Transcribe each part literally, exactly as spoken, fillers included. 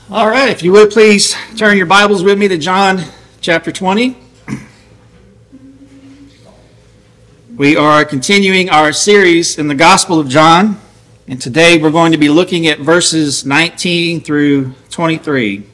All right, if you would please turn your Bibles with me to John chapter twenty. We are continuing our series in the Gospel of John, and today we're going to be looking at verses nineteen through twenty-three.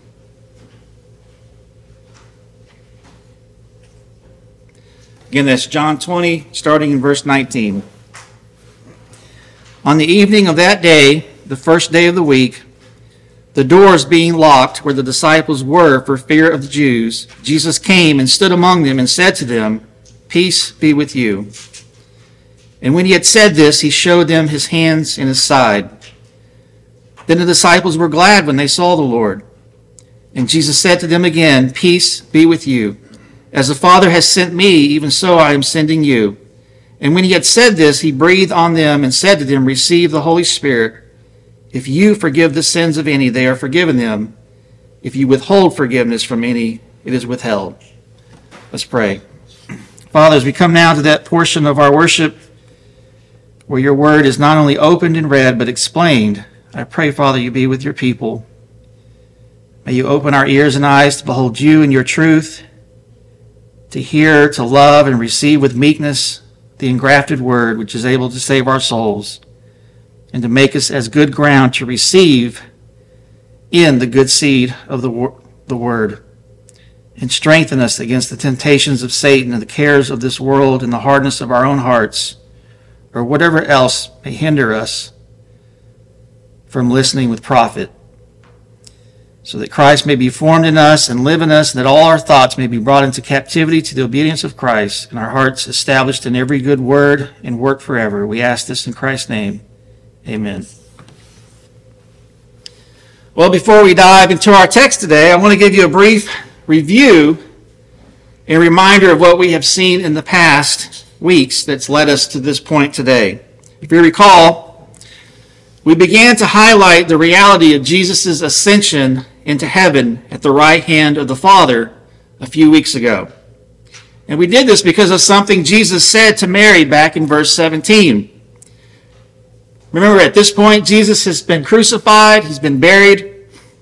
Again, that's John twenty, starting in verse nineteen. On the evening of that day, the first day of the week, the doors being locked where the disciples were for fear of the Jews, Jesus came and stood among them and said to them, "Peace be with you." And when he had said this, he showed them his hands and his side. Then the disciples were glad when they saw the Lord. And Jesus said to them again, "Peace be with you. As the Father has sent me, even so I am sending you." And when he had said this, he breathed on them and said to them, "Receive the Holy Spirit. If you forgive the sins of any, they are forgiven them. If you withhold forgiveness from any, it is withheld." Let's pray. Father, as we come now to that portion of our worship where your word is not only opened and read, but explained, I pray, Father, you be with your people. May you open our ears and eyes to behold you and your truth, to hear, to love, and receive with meekness the engrafted word which is able to save our souls, and to make us as good ground to receive in the good seed of the, wor- the word, and strengthen us against the temptations of Satan and the cares of this world and the hardness of our own hearts, or whatever else may hinder us from listening with profit, so that Christ may be formed in us and live in us, and that all our thoughts may be brought into captivity to the obedience of Christ, and our hearts established in every good word and work forever. We ask this in Christ's name. Amen. Well, before we dive into our text today, I want to give you a brief review and reminder of what we have seen in the past weeks that's led us to this point today. If you recall, we began to highlight the reality of Jesus' ascension into heaven at the right hand of the Father a few weeks ago. And we did this because of something Jesus said to Mary back in verse seventeen. Remember, at this point, Jesus has been crucified, he's been buried,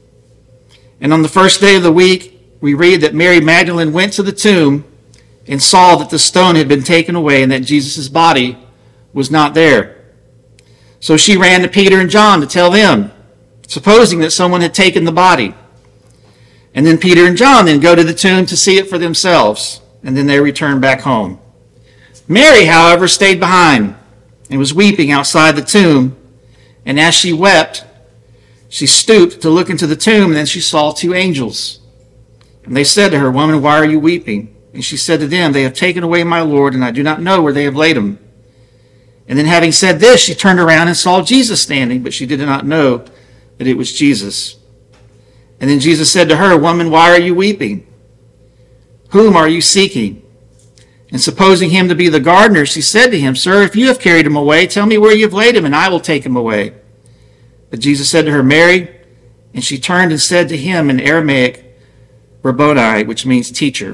and on the first day of the week, we read that Mary Magdalene went to the tomb and saw that the stone had been taken away and that Jesus' body was not there. So she ran to Peter and John to tell them, supposing that someone had taken the body. And then Peter and John then go to the tomb to see it for themselves, and then they return back home. Mary, however, stayed behind and was weeping outside the tomb. And as she wept, she stooped to look into the tomb, and then she saw two angels. And they said to her, "Woman, why are you weeping?" And she said to them, "They have taken away my Lord, and I do not know where they have laid him." And then having said this, she turned around and saw Jesus standing, but she did not know that it was Jesus. And then Jesus said to her, "Woman, why are you weeping? Whom are you seeking?" And supposing him to be the gardener, she said to him, "Sir, if you have carried him away, tell me where you have laid him, and I will take him away." But Jesus said to her, "Mary." And she turned and said to him in Aramaic, "Rabboni," which means teacher.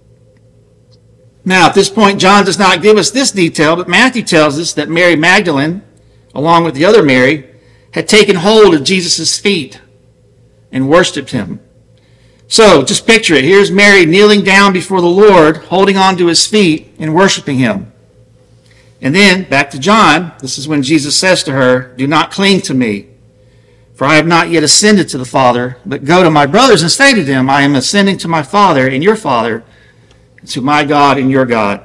Now, at this point, John does not give us this detail, but Matthew tells us that Mary Magdalene, along with the other Mary, had taken hold of Jesus' feet and worshipped him. So, just picture it. Here's Mary kneeling down before the Lord, holding on to his feet and worshiping him. And then, back to John, this is when Jesus says to her, "Do not cling to me, for I have not yet ascended to the Father, but go to my brothers and say to them, I am ascending to my Father and your Father, and to my God and your God."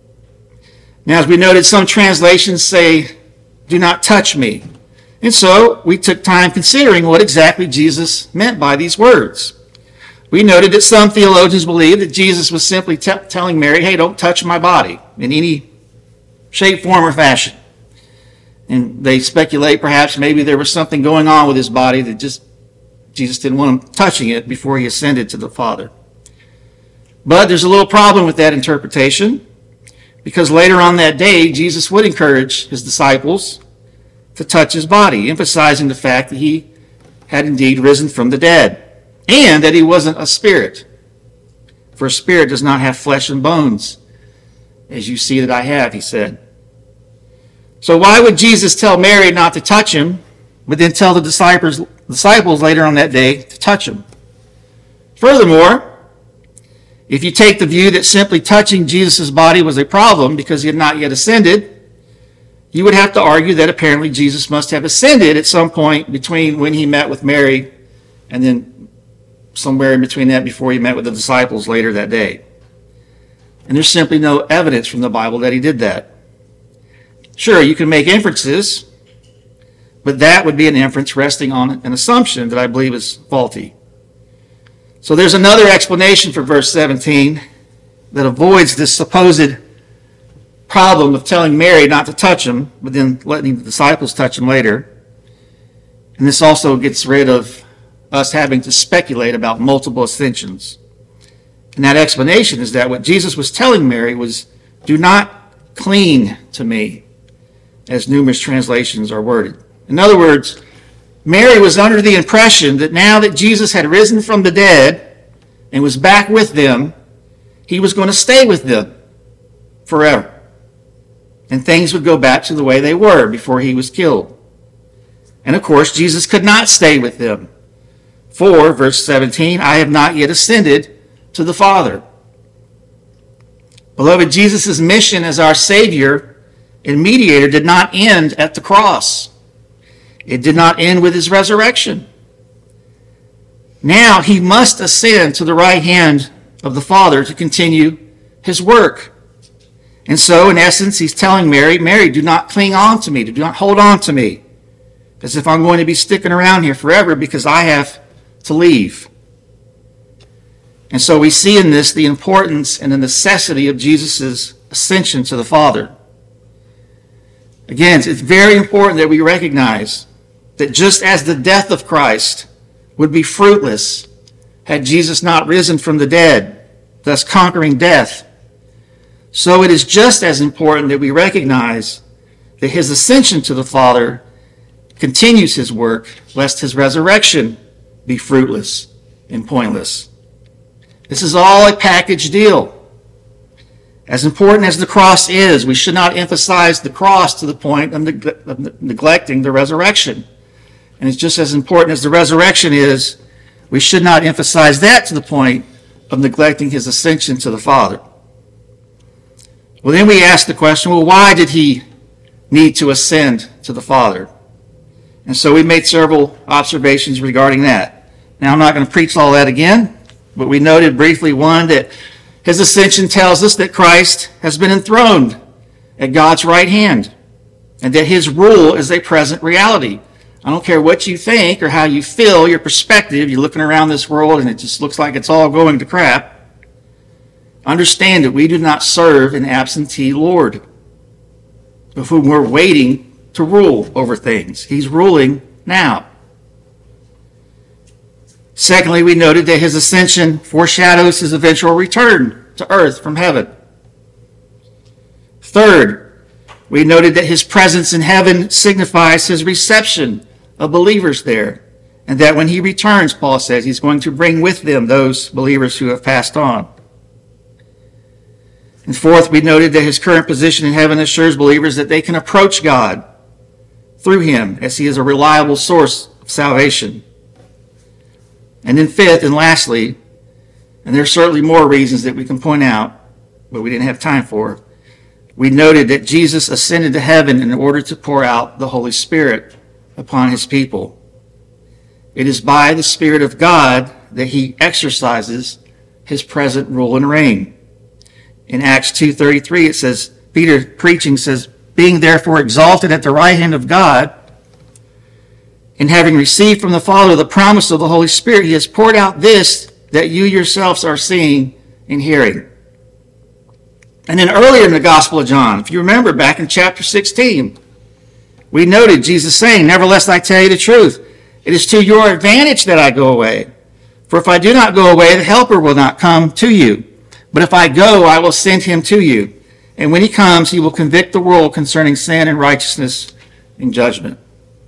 Now, as we noted, some translations say, "Do not touch me." And so, we took time considering what exactly Jesus meant by these words. We noted that some theologians believe that Jesus was simply t- telling Mary, "Hey, don't touch my body in any shape, form, or fashion." And they speculate perhaps maybe there was something going on with his body that just Jesus didn't want him touching it before he ascended to the Father. But there's a little problem with that interpretation, because later on that day, Jesus would encourage his disciples to touch his body, emphasizing the fact that he had indeed risen from the dead, and that he wasn't a spirit. For a spirit does not have flesh and bones, as you see that I have, he said. So why would Jesus tell Mary not to touch him but then tell the disciples, disciples later on that day to touch him. Furthermore, if you take the view that simply touching Jesus' body was a problem because he had not yet ascended, you would have to argue that apparently Jesus must have ascended at some point between when he met with Mary and then somewhere in between that before he met with the disciples later that day. And there's simply no evidence from the Bible that he did that. Sure, you can make inferences, but that would be an inference resting on an assumption that I believe is faulty. So there's another explanation for verse seventeen that avoids this supposed problem of telling Mary not to touch him, but then letting the disciples touch him later. And this also gets rid of us having to speculate about multiple ascensions. And that explanation is that what Jesus was telling Mary was, do not cling to me, as numerous translations are worded. In other words, Mary was under the impression that now that Jesus had risen from the dead and was back with them, he was going to stay with them forever. And things would go back to the way they were before he was killed. And of course, Jesus could not stay with them. For, verse seventeen, I have not yet ascended to the Father. Beloved, Jesus' mission as our Savior and mediator did not end at the cross. It did not end with his resurrection. Now he must ascend to the right hand of the Father to continue his work. And so, in essence, he's telling Mary, Mary, do not cling on to me, do not hold on to me, as if I'm going to be sticking around here forever because I have to leave. And so we see in this the importance and the necessity of Jesus' ascension to the Father. Again, it's very important that we recognize that just as the death of Christ would be fruitless had Jesus not risen from the dead, thus conquering death, so it is just as important that we recognize that his ascension to the Father continues his work, lest his resurrection be fruitless and pointless. This is all a package deal. As important as the cross is, we should not emphasize the cross to the point of, neg- of neglecting the resurrection. And it's just as important as the resurrection is, we should not emphasize that to the point of neglecting his ascension to the Father. Well, then we ask the question, well, why did he need to ascend to the Father? And so we made several observations regarding that. Now, I'm not going to preach all that again, but we noted briefly, one, that his ascension tells us that Christ has been enthroned at God's right hand and that his rule is a present reality. I don't care what you think or how you feel, your perspective, you're looking around this world and it just looks like it's all going to crap. Understand that we do not serve an absentee Lord of whom we're waiting to rule over things. He's ruling now. Secondly, we noted that his ascension foreshadows his eventual return to earth from heaven. Third, we noted that his presence in heaven signifies his reception of believers there, and that when he returns, Paul says, he's going to bring with them those believers who have passed on. And fourth, we noted that his current position in heaven assures believers that they can approach God through him, as he is a reliable source of salvation. And then fifth and lastly, and there's certainly more reasons that we can point out, but we didn't have time for, we noted that Jesus ascended to heaven in order to pour out the Holy Spirit upon his people. It is by the Spirit of God that he exercises his present rule and reign. In Acts two thirty-three, it says, Peter preaching says, being therefore exalted at the right hand of God, and having received from the Father the promise of the Holy Spirit, he has poured out this that you yourselves are seeing and hearing. And then earlier in the Gospel of John, if you remember back in chapter sixteen, we noted Jesus saying, nevertheless I tell you the truth, it is to your advantage that I go away. For if I do not go away, the Helper will not come to you. But if I go, I will send him to you. And when he comes, he will convict the world concerning sin and righteousness and judgment.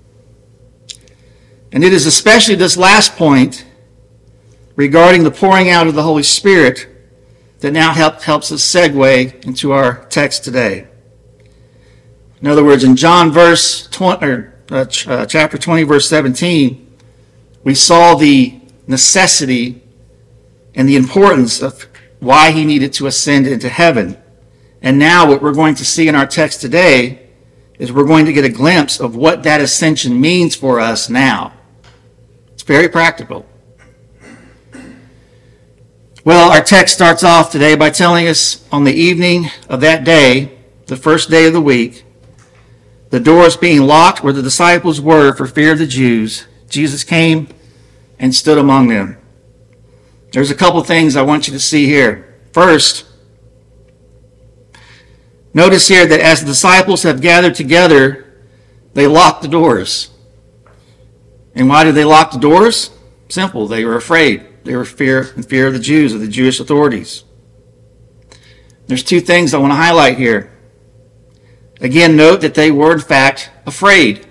And it is especially this last point regarding the pouring out of the Holy Spirit that now help, helps us segue into our text today. In other words, in John verse twenty, or uh, ch- uh, chapter twenty, verse seventeen, we saw the necessity and the importance of why he needed to ascend into heaven. And now what we're going to see in our text today is we're going to get a glimpse of what that ascension means for us now. It's very practical. Well, our text starts off today by telling us on the evening of that day, the first day of the week, the doors being locked where the disciples were for fear of the Jews, Jesus came and stood among them. There's a couple things I want you to see here. First, notice here that as the disciples have gathered together, they locked the doors. And why did they lock the doors? Simple. They were afraid. They were fear in fear of the Jews, of the Jewish authorities. There's two things I want to highlight here. Again, note that they were in fact afraid.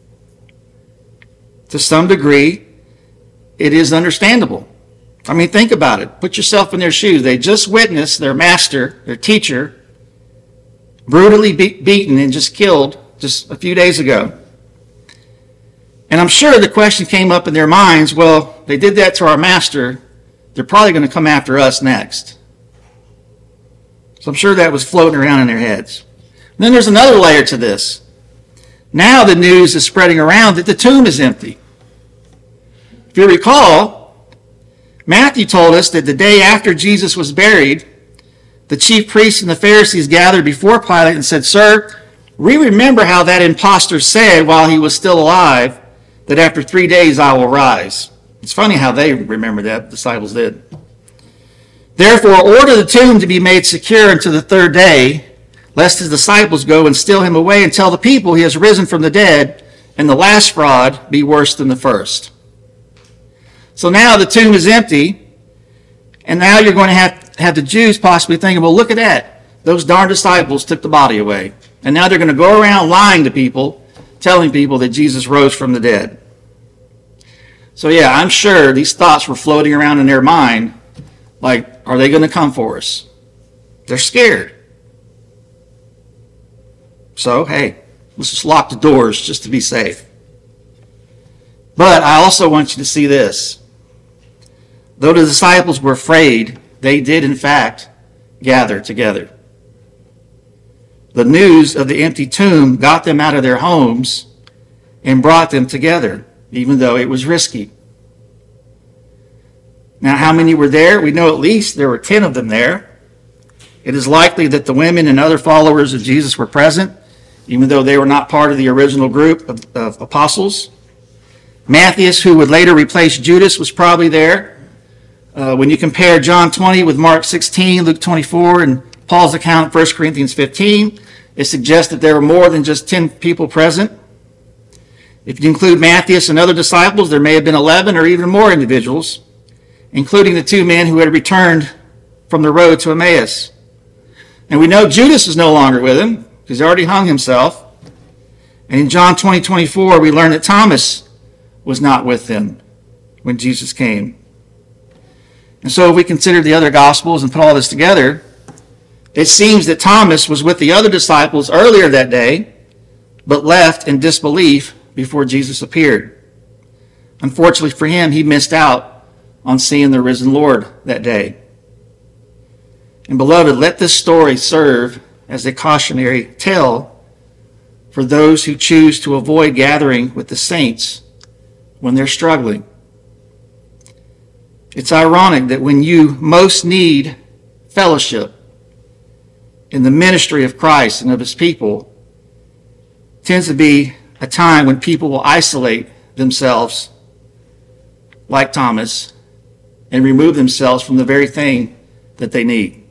To some degree, it is understandable. I mean, think about it. Put yourself in their shoes. They just witnessed their master, their teacher, brutally be- beaten and just killed just a few days ago. And I'm sure the question came up in their minds, well, they did that to our master. They're probably going to come after us next. So I'm sure that was floating around in their heads. And then there's another layer to this. Now the news is spreading around that the tomb is empty. If you recall, Matthew told us that the day after Jesus was buried, the chief priests and the Pharisees gathered before Pilate and said, "Sir, we remember how that impostor said while he was still alive that after three days I will rise." It's funny how they remember that, the disciples did. "Therefore, order the tomb to be made secure until the third day, lest his disciples go and steal him away and tell the people he has risen from the dead, and the last fraud be worse than the first." So now the tomb is empty, and now you're going to have, have the Jews possibly thinking, well, look at that. Those darn disciples took the body away. And now they're going to go around lying to people, telling people that Jesus rose from the dead. So yeah, I'm sure these thoughts were floating around in their mind, like, are they going to come for us? They're scared. So, hey, let's just lock the doors just to be safe. But I also want you to see this. Though the disciples were afraid, they did in fact gather together. The news of the empty tomb got them out of their homes and brought them together, even though it was risky. Now, how many were there? We know at least there were ten of them there. It is likely that the women and other followers of Jesus were present, even though they were not part of the original group of, of apostles. Matthias, who would later replace Judas, was probably there. Uh, when you compare John twenty with Mark sixteen, Luke twenty-four, and Paul's account of First Corinthians fifteen, it suggests that there were more than just ten people present. If you include Matthias and other disciples, there may have been eleven or even more individuals, including the two men who had returned from the road to Emmaus. And we know Judas is no longer with him, because he already hung himself. And in John twenty, twenty-four, we learn that Thomas was not with them when Jesus came. And so if we consider the other Gospels and put all this together, it seems that Thomas was with the other disciples earlier that day, but left in disbelief before Jesus appeared. Unfortunately for him, he missed out on seeing the risen Lord that day. And beloved, let this story serve as a cautionary tale for those who choose to avoid gathering with the saints when they're struggling. It's ironic that when you most need fellowship in the ministry of Christ and of his people, it tends to be a time when people will isolate themselves like Thomas and remove themselves from the very thing that they need.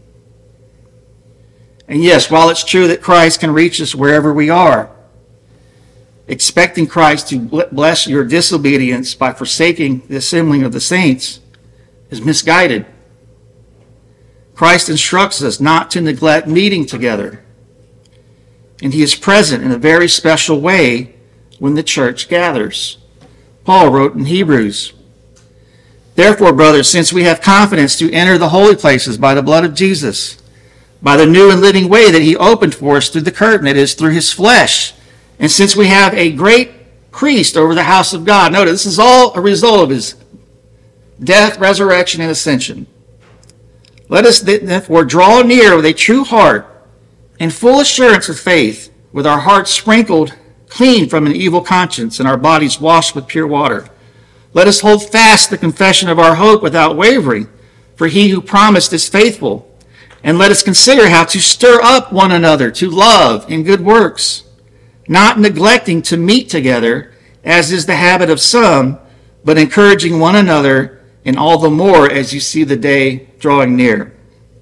And yes, while it's true that Christ can reach us wherever we are, expecting Christ to bless your disobedience by forsaking the assembling of the saints is misguided. Christ instructs us not to neglect meeting together, and he is present in a very special way when the church gathers. Paul wrote in Hebrews, "Therefore, brothers, since we have confidence to enter the holy places by the blood of Jesus, by the new and living way that he opened for us through the curtain, that is, through his flesh, and since we have a great priest over the house of God. Notice this is all a result of his death, resurrection, and ascension. Let us therefore draw near with a true heart and full assurance of faith, with our hearts sprinkled clean from an evil conscience and our bodies washed with pure water. Let us hold fast the confession of our hope without wavering, for he who promised is faithful. And let us consider how to stir up one another to love and good works, not neglecting to meet together, as is the habit of some, but encouraging one another, and all the more as you see the day drawing near.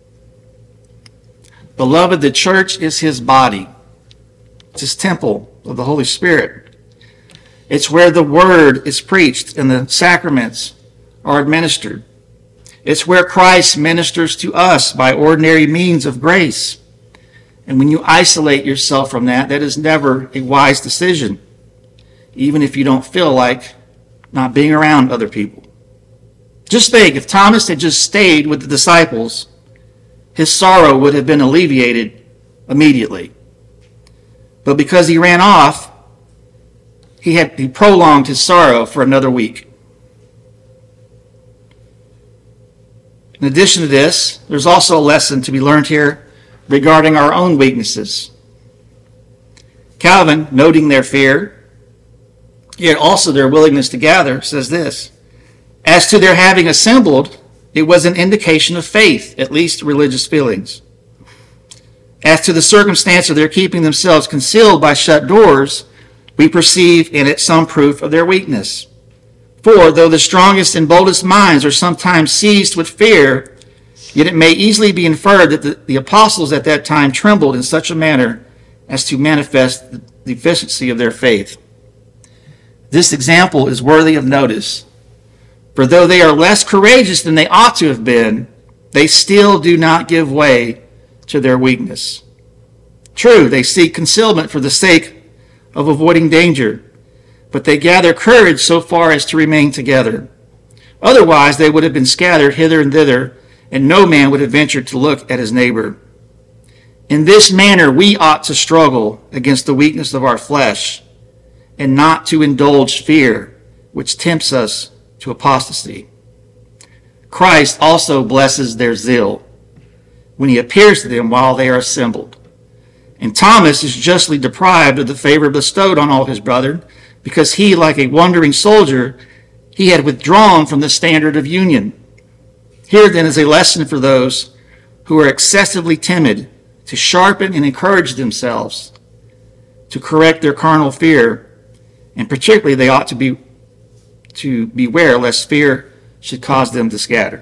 Beloved, the church is his body. It's his temple of the Holy Spirit. It's where the word is preached and the sacraments are administered. It's where Christ ministers to us by ordinary means of grace. And when you isolate yourself from that, that is never a wise decision, even if you don't feel like not being around other people. Just think, if Thomas had just stayed with the disciples, his sorrow would have been alleviated immediately. But because he ran off, he had he prolonged his sorrow for another week. In addition to this, there's also a lesson to be learned here regarding our own weaknesses. Calvin, noting their fear, yet also their willingness to gather, says this: as to their having assembled, it was an indication of faith, at least religious feelings. As to the circumstance of their keeping themselves concealed by shut doors, we perceive in it some proof of their weakness. For though the strongest and boldest minds are sometimes seized with fear, yet it may easily be inferred that the, the apostles at that time trembled in such a manner as to manifest the deficiency of their faith. This example is worthy of notice. For though they are less courageous than they ought to have been, they still do not give way to their weakness. True, they seek concealment for the sake of avoiding danger, but they gather courage so far as to remain together. Otherwise, they would have been scattered hither and thither, and no man would have ventured to look at his neighbor. In this manner, we ought to struggle against the weakness of our flesh, and not to indulge fear, which tempts us to apostasy. Christ also blesses their zeal when he appears to them while they are assembled. And Thomas is justly deprived of the favor bestowed on all his brethren, because he, like a wandering soldier, he had withdrawn from the standard of union. Here then is a lesson for those who are excessively timid to sharpen and encourage themselves, to correct their carnal fear, and particularly they ought to be to beware lest fear should cause them to scatter.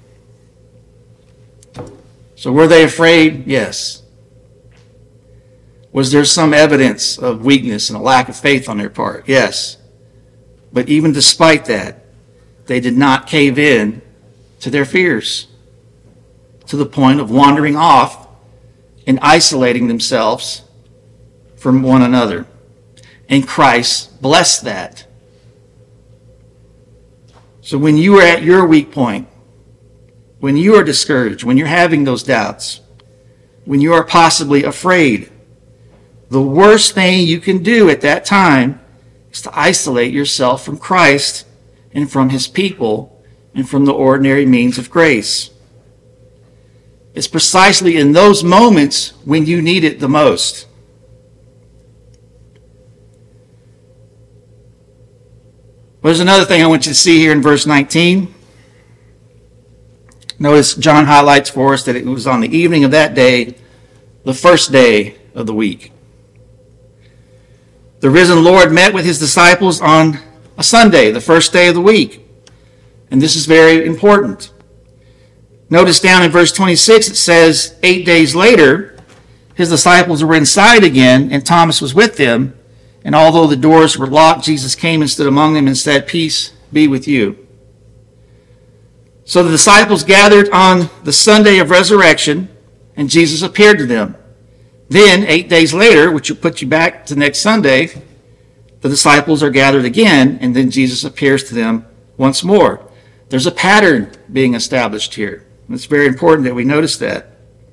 So were they afraid? Yes. Was there some evidence of weakness and a lack of faith on their part? Yes. But even despite that, they did not cave in to their fears to the point of wandering off and isolating themselves from one another. And Christ blessed that. So when you are at your weak point, when you are discouraged, when you're having those doubts, when you are possibly afraid, the worst thing you can do at that time is to isolate yourself from Christ and from his people and from the ordinary means of grace. It's precisely in those moments when you need it the most. There's another thing I want you to see here in verse nineteen. Notice John highlights for us that it was on the evening of that day, the first day of the week. The risen Lord met with his disciples on a Sunday, the first day of the week. And this is very important. Notice down in verse twenty-six, it says, eight days later, his disciples were inside again, and Thomas was with them. And although the doors were locked, Jesus came and stood among them and said, "Peace be with you." So the disciples gathered on the Sunday of resurrection, and Jesus appeared to them. Then, eight days later, which will put you back to next Sunday, the disciples are gathered again, and then Jesus appears to them once more. There's a pattern being established here. It's very important that we notice that.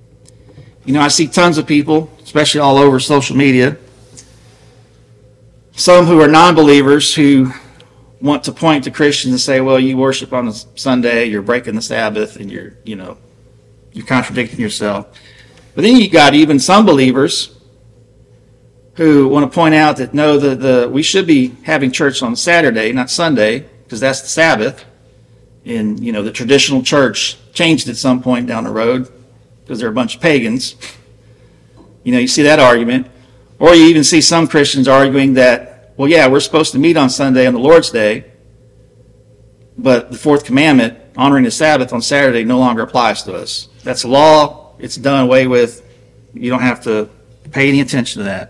You know, I see tons of people, especially all over social media, some who are non-believers who want to point to Christians and say, well, you worship on a Sunday, you're breaking the Sabbath, and you're, you know, you're contradicting yourself. But then you got even some believers who want to point out that no, the, the we should be having church on Saturday, not Sunday, because that's the Sabbath. And, you know, the traditional church changed at some point down the road because they're a bunch of pagans. You know, you see that argument. Or you even see some Christians arguing that, well, yeah, we're supposed to meet on Sunday on the Lord's Day, but the fourth commandment, honoring the Sabbath on Saturday, no longer applies to us. That's law. It's done away with. You don't have to pay any attention to that.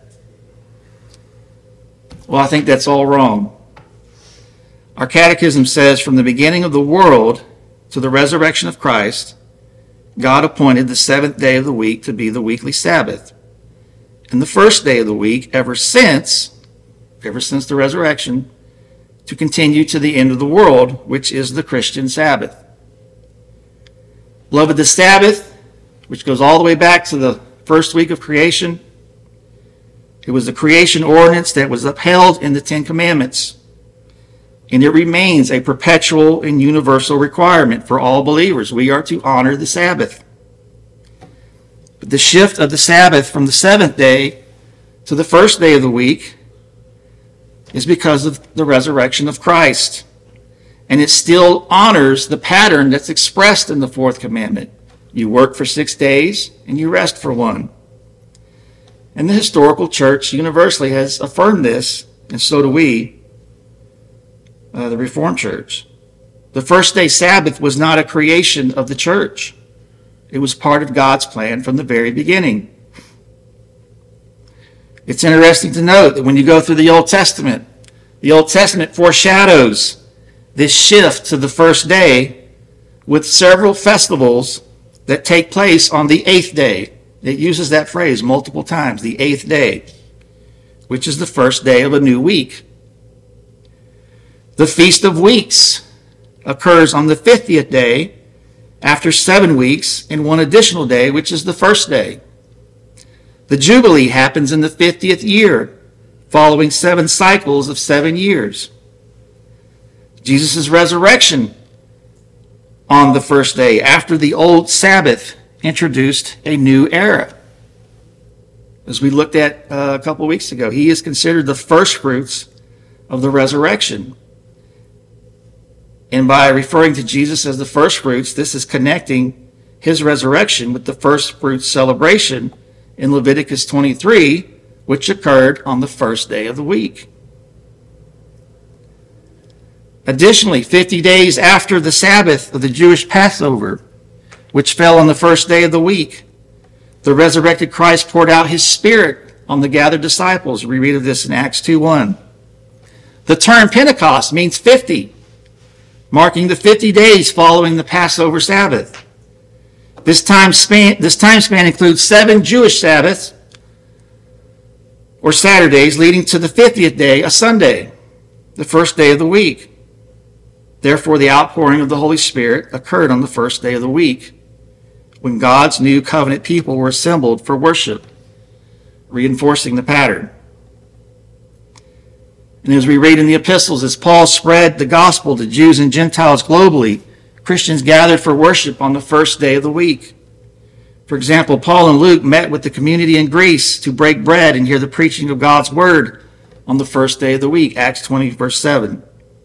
Well, I think that's all wrong. Our catechism says, from the beginning of the world to the resurrection of Christ, God appointed the seventh day of the week to be the weekly Sabbath. And the first day of the week, ever since, ever since the resurrection, to continue to the end of the world, which is the Christian Sabbath. Beloved, the Sabbath, which goes all the way back to the first week of creation, it was the creation ordinance that was upheld in the Ten Commandments. And it remains a perpetual and universal requirement for all believers. We are to honor the Sabbath. But the shift of the Sabbath from the seventh day to the first day of the week is because of the resurrection of Christ. And it still honors the pattern that's expressed in the fourth commandment. You work for six days and you rest for one. And the historical church universally has affirmed this, and so do we, uh, the Reformed Church. The first day Sabbath was not a creation of the church. It was part of God's plan from the very beginning. It's interesting to note that when you go through the Old Testament, the Old Testament foreshadows this shift to the first day with several festivals that take place on the eighth day. It uses that phrase multiple times, the eighth day, which is the first day of a new week. The Feast of Weeks occurs on the fiftieth day after seven weeks and one additional day, which is the first day. The Jubilee happens in the fiftieth year, following seven cycles of seven years. Jesus' resurrection on the first day after the old Sabbath introduced a new era. As we looked at uh, a couple of weeks ago, he is considered the first fruits of the resurrection. And by referring to Jesus as the first fruits, this is connecting his resurrection with the first fruits celebration in Leviticus twenty-three, which occurred on the first day of the week. Additionally, fifty days after the Sabbath of the Jewish Passover, which fell on the first day of the week, the resurrected Christ poured out his Spirit on the gathered disciples. We read of this in Acts two one. The term Pentecost means fifty, marking the fifty days following the Passover Sabbath. This time span, this time span includes seven Jewish Sabbaths, or Saturdays, leading to the fiftieth day, a Sunday, the first day of the week. Therefore, the outpouring of the Holy Spirit occurred on the first day of the week, when God's new covenant people were assembled for worship, reinforcing the pattern. And as we read in the epistles, as Paul spread the gospel to Jews and Gentiles globally, Christians gathered for worship on the first day of the week. For example, Paul and Luke met with the community in Greece to break bread and hear the preaching of God's word on the first day of the week, Acts twenty, verse seven.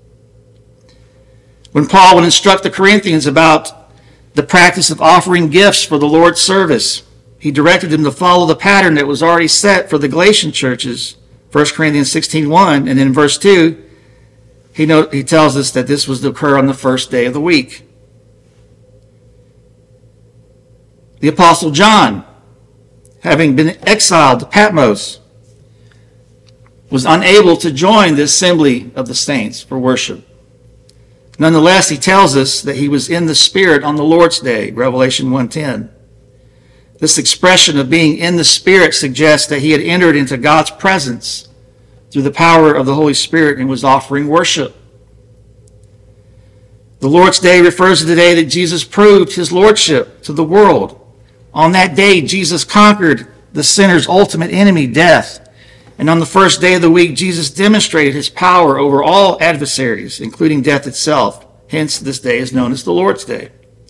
When Paul would instruct the Corinthians about the practice of offering gifts for the Lord's service, he directed them to follow the pattern that was already set for the Galatian churches, First Corinthians sixteen one, and in verse two, he, note, he tells us that this was to occur on the first day of the week. The Apostle John, having been exiled to Patmos, was unable to join the assembly of the saints for worship. Nonetheless, he tells us that he was in the Spirit on the Lord's Day, Revelation one ten. This expression of being in the Spirit suggests that he had entered into God's presence through the power of the Holy Spirit and was offering worship. The Lord's Day refers to the day that Jesus proved his lordship to the world. On that day, Jesus conquered the sinner's ultimate enemy, death, And on the first day of the week, Jesus demonstrated his power over all adversaries, including death itself. Hence, this day is known as the Lord's Day.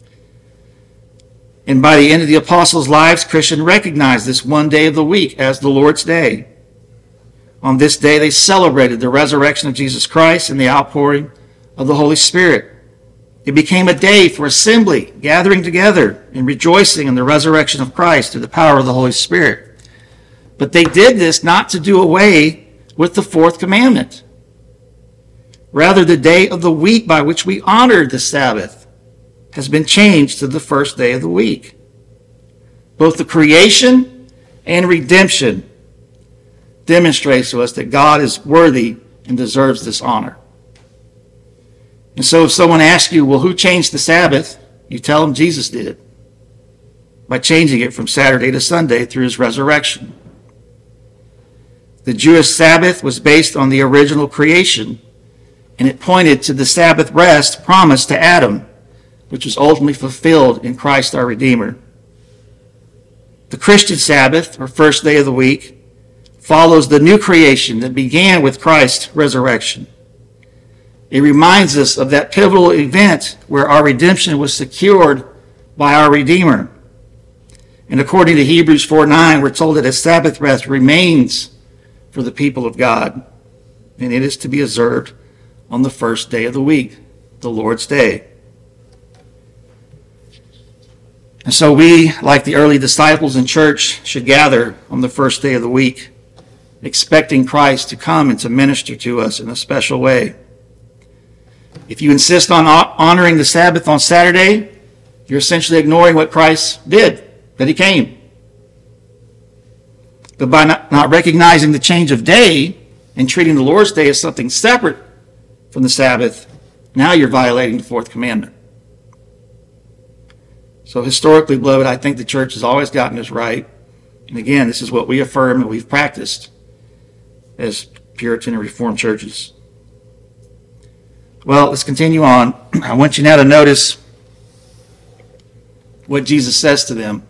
And by the end of the apostles' lives, Christians recognized this one day of the week as the Lord's Day. On this day, they celebrated the resurrection of Jesus Christ and the outpouring of the Holy Spirit. It became a day for assembly, gathering together and rejoicing in the resurrection of Christ through the power of the Holy Spirit. But they did this not to do away with the fourth commandment. Rather, the day of the week by which we honored the Sabbath has been changed to the first day of the week. Both the creation and redemption demonstrates to us that God is worthy and deserves this honor. And so if someone asks you, well, who changed the Sabbath? You tell them Jesus did it by changing it from Saturday to Sunday through his resurrection. The Jewish Sabbath was based on the original creation, and it pointed to the Sabbath rest promised to Adam, which was ultimately fulfilled in Christ our Redeemer. The Christian Sabbath, or first day of the week, follows the new creation that began with Christ's resurrection. It reminds us of that pivotal event where our redemption was secured by our Redeemer. And according to Hebrews four nine, we're told that a Sabbath rest remains for the people of God, and it is to be observed on the first day of the week, the Lord's Day. And so we, like the early disciples in church, should gather on the first day of the week, expecting Christ to come and to minister to us in a special way. If you insist on honoring the Sabbath on Saturday, you're essentially ignoring what Christ did, that he came. But by not, not recognizing the change of day and treating the Lord's Day as something separate from the Sabbath, now you're violating the fourth commandment. So historically, beloved, I think the church has always gotten this right. And again, this is what we affirm and we've practiced as Puritan and Reformed churches. Well, let's continue on. I want you now to notice what Jesus says to them.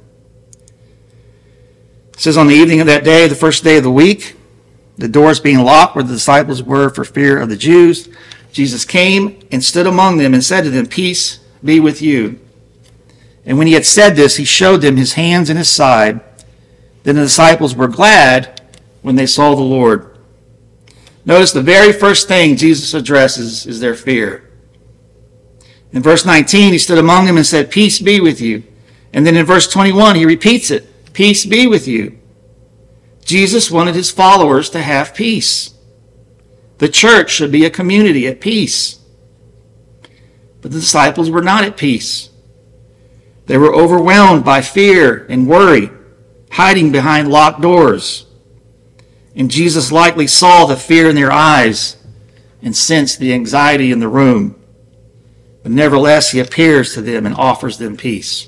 It says, on the evening of that day, the first day of the week, the doors being locked where the disciples were for fear of the Jews, Jesus came and stood among them and said to them, peace be with you. And when he had said this, he showed them his hands and his side. Then the disciples were glad when they saw the Lord. Notice the very first thing Jesus addresses is their fear. In verse nineteen, he stood among them and said, peace be with you. And then in verse twenty-one, he repeats it. Peace be with you. Jesus wanted his followers to have peace. The church should be a community at peace. But the disciples were not at peace. They were overwhelmed by fear and worry, hiding behind locked doors. And Jesus likely saw the fear in their eyes and sensed the anxiety in the room. But nevertheless, he appears to them and offers them peace.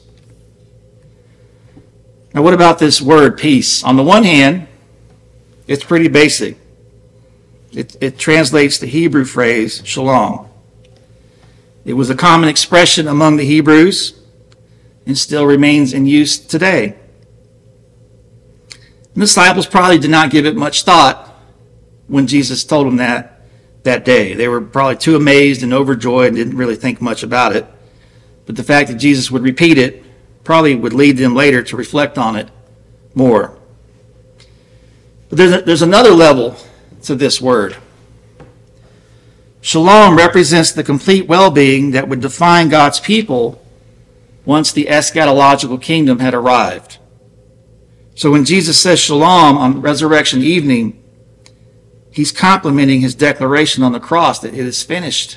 Now, what about this word peace? On the one hand, it's pretty basic. It, it translates the Hebrew phrase shalom. It was a common expression among the Hebrews and still remains in use today. The disciples probably did not give it much thought when Jesus told them that that day. They were probably too amazed and overjoyed and didn't really think much about it. But the fact that Jesus would repeat it probably would lead them later to reflect on it more. But there's, a, there's another level to this word. Shalom represents the complete well-being that would define God's people once the eschatological kingdom had arrived. So when Jesus says shalom on resurrection evening, he's complimenting his declaration on the cross that it is finished.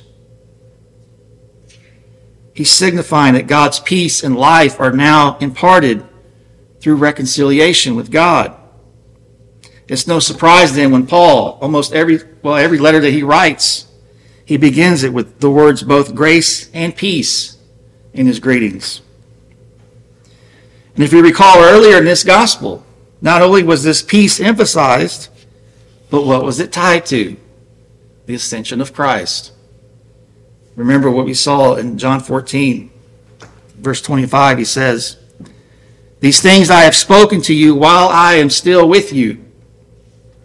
He's signifying that God's peace and life are now imparted through reconciliation with God. It's no surprise then when Paul, almost every, well, every letter that he writes, he begins it with the words both grace and peace in his greetings. And if you recall earlier in this gospel, not only was this peace emphasized, but what was it tied to? The ascension of Christ. Remember what we saw in John fourteen, verse twenty-five, he says, these things I have spoken to you while I am still with you.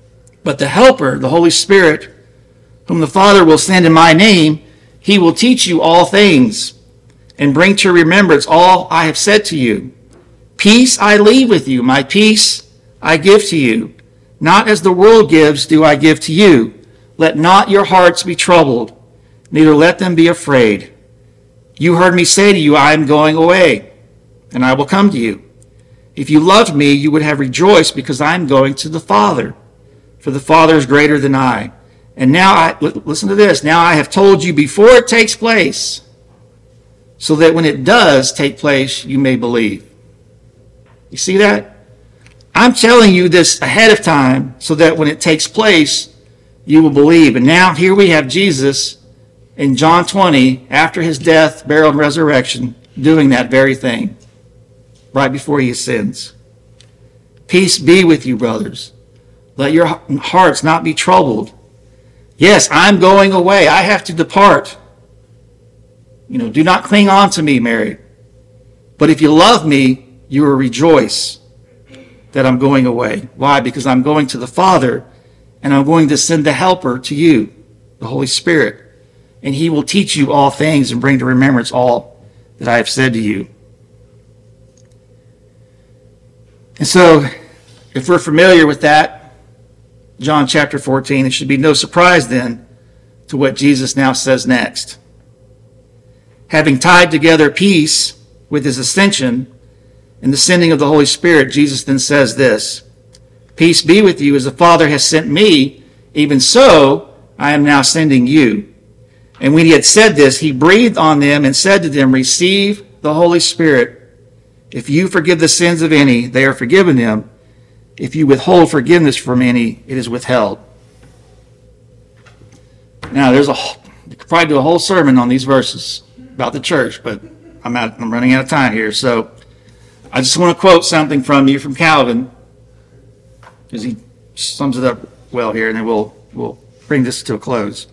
But the Helper, the Holy Spirit, whom the Father will send in my name, he will teach you all things and bring to remembrance all I have said to you. Peace I leave with you, my peace I give to you. Not as the world gives do I give to you. Let not your hearts be troubled, neither let them be afraid. You heard me say to you, I am going away, and I will come to you. If you loved me, you would have rejoiced because I am going to the Father, for the Father is greater than I. And now, I listen to this, now I have told you before it takes place, so that when it does take place, you may believe. You see that? I'm telling you this ahead of time so that when it takes place, you will believe. And now here we have Jesus in John twenty, after his death, burial, and resurrection, doing that very thing right before he ascends. Peace be with you, brothers. Let your hearts not be troubled. Yes, I'm going away. I have to depart. You know, do not cling on to me, Mary. But if you love me, you will rejoice that I'm going away. Why? Because I'm going to the Father, and I'm going to send the Helper to you, the Holy Spirit. And he will teach you all things and bring to remembrance all that I have said to you. And so, if we're familiar with that, John chapter fourteen, it should be no surprise then to what Jesus now says next. Having tied together peace with his ascension and the sending of the Holy Spirit, Jesus then says this, Peace be with you, as the Father has sent me, even so I am now sending you. And when he had said this, he breathed on them and said to them, Receive the Holy Spirit. If you forgive the sins of any, they are forgiven them. If you withhold forgiveness from any, it is withheld. Now, there's a you could probably do a whole sermon on these verses about the church, but I'm out, I'm running out of time here. So I just want to quote something from you from Calvin, because he sums it up well here, and then we'll we'll bring this to a close.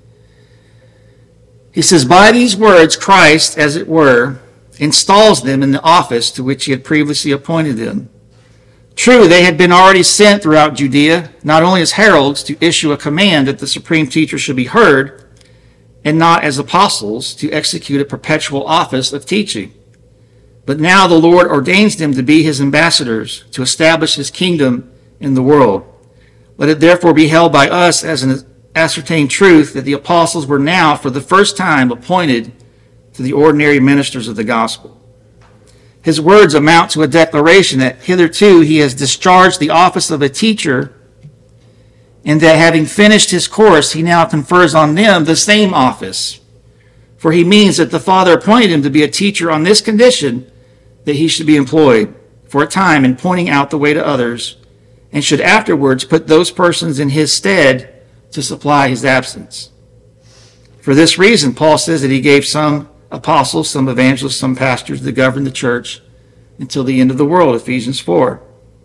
He says, By these words, Christ, as it were, installs them in the office to which he had previously appointed them. True, they had been already sent throughout Judea, not only as heralds to issue a command that the supreme teacher should be heard, and not as apostles to execute a perpetual office of teaching. But now the Lord ordains them to be his ambassadors, to establish his kingdom in the world. Let it therefore be held by us as an ascertained truth that the apostles were now, for the first time, appointed to the ordinary ministers of the gospel. His words amount to a declaration that hitherto he has discharged the office of a teacher, and that having finished his course, he now confers on them the same office. For he means that the Father appointed him to be a teacher on this condition, that he should be employed for a time in pointing out the way to others, and should afterwards put those persons in his stead to supply his absence. For this reason, Paul says that he gave some apostles, some evangelists, some pastors to govern the church until the end of the world, Ephesians four.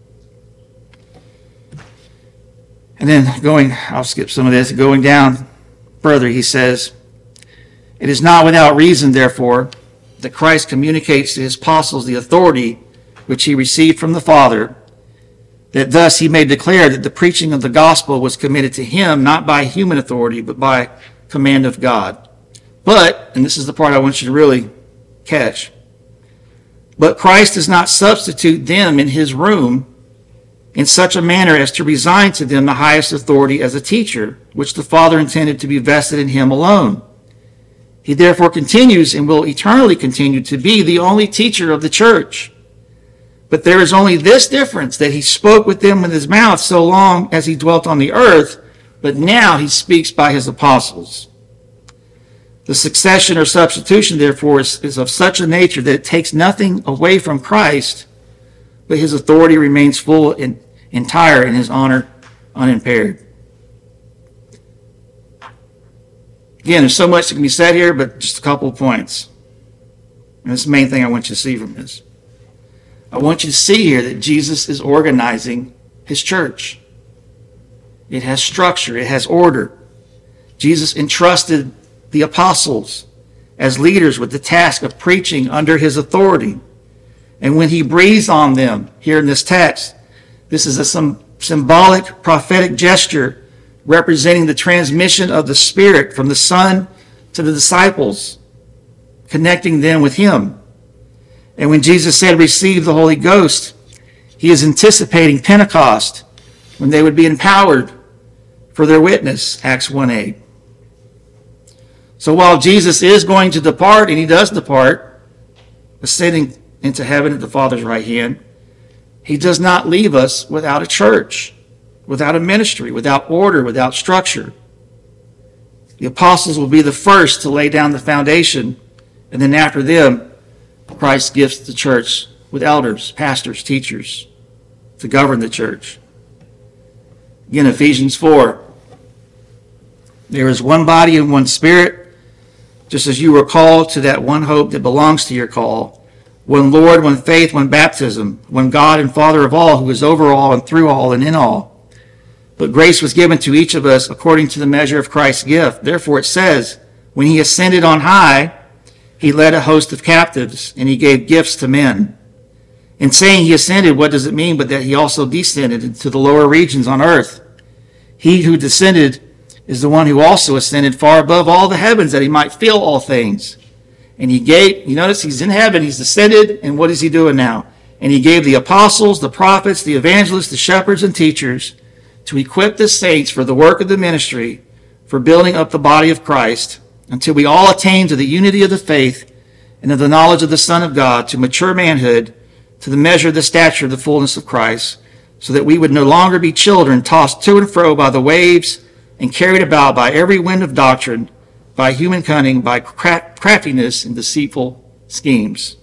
And then going, I'll skip some of this, going down further, he says, It is not without reason, therefore, that Christ communicates to his apostles the authority which he received from the Father, that thus he may declare that the preaching of the gospel was committed to him, not by human authority, but by command of God. But, and this is the part I want you to really catch, but Christ does not substitute them in his room in such a manner as to resign to them the highest authority as a teacher, which the Father intended to be vested in him alone. He therefore continues and will eternally continue to be the only teacher of the church. But there is only this difference, that he spoke with them with his mouth so long as he dwelt on the earth, but now he speaks by his apostles. The succession or substitution, therefore, is, is of such a nature that it takes nothing away from Christ, but his authority remains full and entire, and his honor unimpaired. Again, there's so much that can be said here, but just a couple of points. And this is the main thing I want you to see from this. I want you to see here that Jesus is organizing his church. It has structure. It has order. Jesus entrusted the apostles as leaders with the task of preaching under his authority. And when he breathes on them here in this text, this is a symbolic prophetic gesture representing the transmission of the Spirit from the Son to the disciples, connecting them with him. And when Jesus said, receive the Holy Ghost, he is anticipating Pentecost, when they would be empowered for their witness, Acts one eight. So while Jesus is going to depart, and he does depart, ascending into heaven at the Father's right hand, he does not leave us without a church, without a ministry, without order, without structure. The apostles will be the first to lay down the foundation, and then after them, Christ gifts the church with elders, pastors, teachers to govern the church. Again, Ephesians four. There is one body and one Spirit, just as you were called to that one hope that belongs to your call. One Lord, one faith, one baptism, one God and Father of all, who is over all and through all and in all. But grace was given to each of us according to the measure of Christ's gift. Therefore it says, when he ascended on high, he led a host of captives, and he gave gifts to men. In saying he ascended, what does it mean but that he also descended into the lower regions on earth? He who descended is the one who also ascended far above all the heavens, that he might fill all things. And he gave, you notice he's in heaven, he's descended, and what is he doing now? And he gave the apostles, the prophets, the evangelists, the shepherds, and teachers to equip the saints for the work of the ministry, for building up the body of Christ, until we all attain to the unity of the faith and of the knowledge of the Son of God, to mature manhood, to the measure of the stature of the fullness of Christ, so that we would no longer be children tossed to and fro by the waves and carried about by every wind of doctrine, by human cunning, by craftiness and deceitful schemes.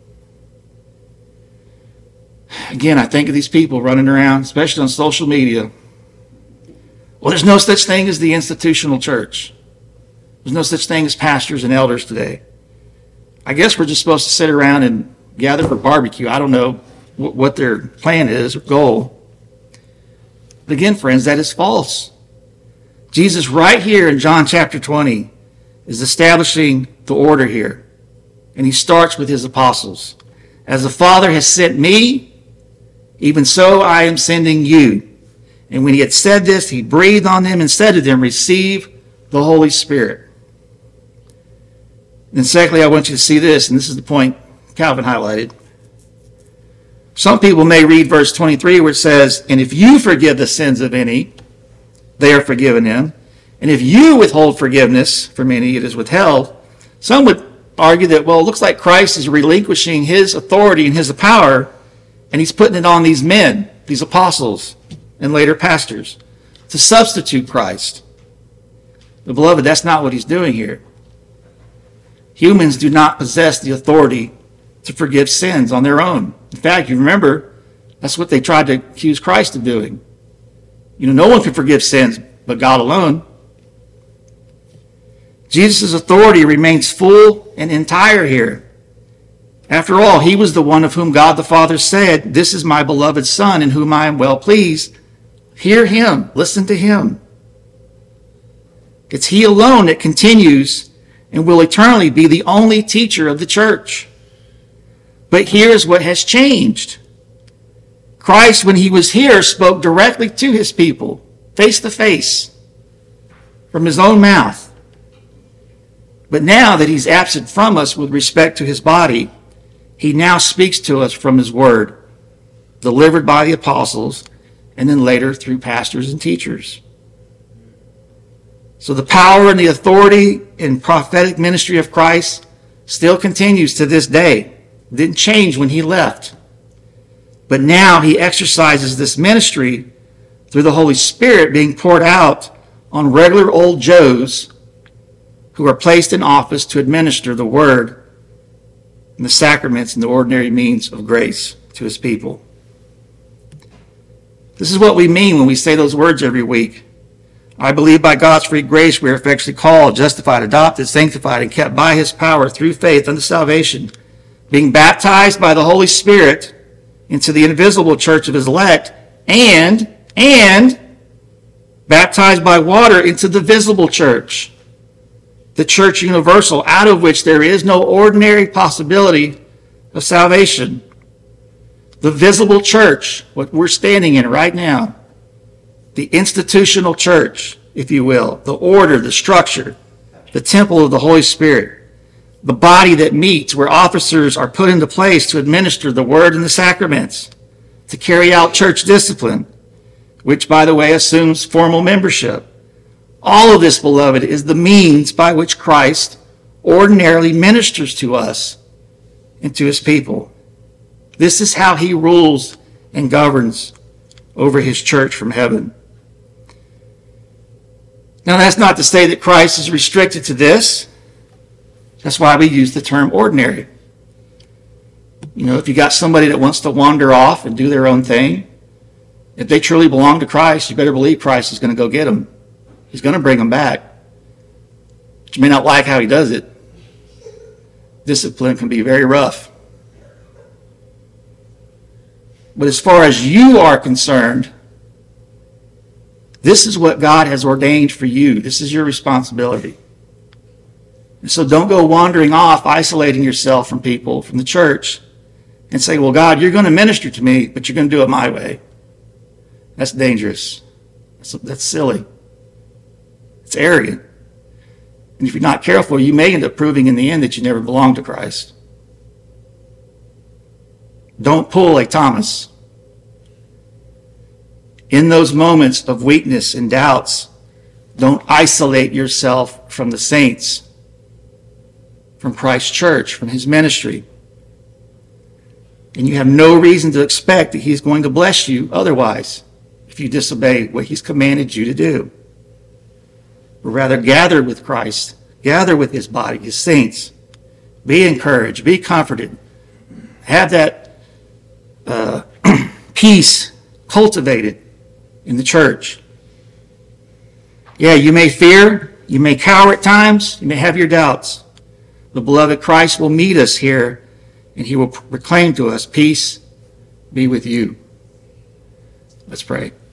Again, I think of these people running around, especially on social media. Well, there's no such thing as the institutional church. There's no such thing as pastors and elders today. I guess we're just supposed to sit around and gather for barbecue. I don't know what their plan is or goal. But again, friends, that is false. Jesus right here in John chapter twenty is establishing the order here. And he starts with his apostles. As the Father has sent me, even so I am sending you. And when he had said this, he breathed on them and said to them, receive the Holy Spirit. And secondly, I want you to see this, and this is the point Calvin highlighted. Some people may read verse twenty-three where it says, and if you forgive the sins of any, they are forgiven him. And if you withhold forgiveness from any, it is withheld. Some would argue that, well, it looks like Christ is relinquishing his authority and his power, and he's putting it on these men, these apostles, and later pastors, to substitute Christ. But beloved, that's not what he's doing here. Humans do not possess the authority to forgive sins on their own. In fact, you remember, that's what they tried to accuse Christ of doing. You know, no one can forgive sins but God alone. Jesus' authority remains full and entire here. After all, he was the one of whom God the Father said, this is my beloved Son in whom I am well pleased. Hear him. Listen to him. It's he alone that continues and will eternally be the only teacher of the church. But here's what has changed. Christ, when he was here, spoke directly to his people, face to face, from his own mouth. But now that he's absent from us with respect to his body, he now speaks to us from his word, delivered by the apostles, and then later through pastors and teachers. So the power and the authority and prophetic ministry of Christ still continues to this day. It didn't change when he left. But now he exercises this ministry through the Holy Spirit being poured out on regular old Joes who are placed in office to administer the word and the sacraments and the ordinary means of grace to his people. This is what we mean when we say those words every week. I believe by God's free grace we are effectually called, justified, adopted, sanctified, and kept by his power through faith unto salvation, being baptized by the Holy Spirit into the invisible church of his elect, and, and baptized by water into the visible church, the church universal, out of which there is no ordinary possibility of salvation. The visible church, what we're standing in right now, the institutional church, if you will, the order, the structure, the temple of the Holy Spirit, the body that meets where officers are put into place to administer the word and the sacraments, to carry out church discipline, which, by the way, assumes formal membership. All of this, beloved, is the means by which Christ ordinarily ministers to us and to his people. This is how he rules and governs over his church from heaven. Now, that's not to say that Christ is restricted to this. That's why we use the term ordinary. You know, if you got somebody that wants to wander off and do their own thing, if they truly belong to Christ, you better believe Christ is going to go get them. He's going to bring them back. But you may not like how he does it. Discipline can be very rough. But as far as you are concerned, this is what God has ordained for you. This is your responsibility. And so don't go wandering off, isolating yourself from people, from the church, and say, well, God, you're going to minister to me, but you're going to do it my way. That's dangerous. That's, that's silly. It's arrogant. And if you're not careful, you may end up proving in the end that you never belonged to Christ. Don't pull a Thomas. In those moments of weakness and doubts, don't isolate yourself from the saints, from Christ's church, from his ministry. And you have no reason to expect that he's going to bless you otherwise if you disobey what he's commanded you to do. But rather gather with Christ, gather with his body, his saints. Be encouraged, be comforted. Have that uh, peace cultivated in the church. Yeah, you may fear, you may cower at times, you may have your doubts. The beloved Christ will meet us here, and he will proclaim to us, peace be with you. Let's pray.